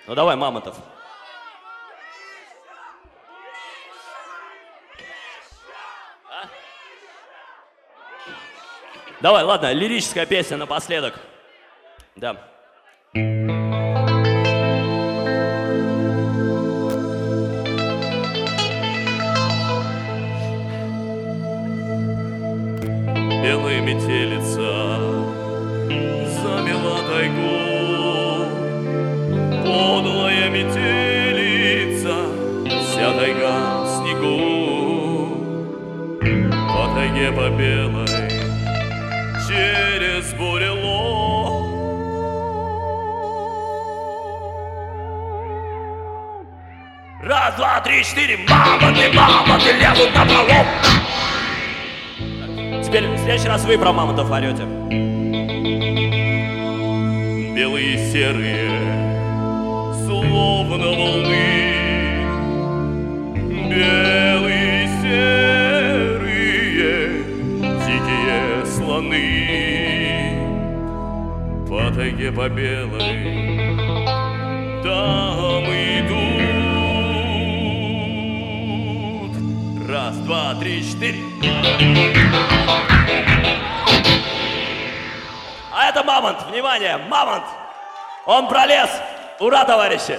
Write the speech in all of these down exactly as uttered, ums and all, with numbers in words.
Ну давай, Мамонтов. А? Давай, ладно, лирическая песня напоследок. Да. Белая метелица замела тайгу, подлая метелица, вся тайга в снегу, по тайге по белой, через бурелом. Раз, два, три, четыре, мамонты, мамонты лезут на пролом. Теперь в следующий раз вы про мамонтов орете. Белые серые, словно волны, белые серые, дикие слоны, по тайге по белой там идут. Раз, два, три, четыре. А это мамонт, внимание, мамонт! Он пролез! Ура, товарищи!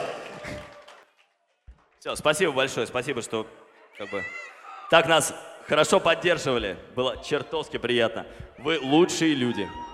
Все, спасибо большое, спасибо, что как бы так нас хорошо поддерживали. Было чертовски приятно. Вы лучшие люди.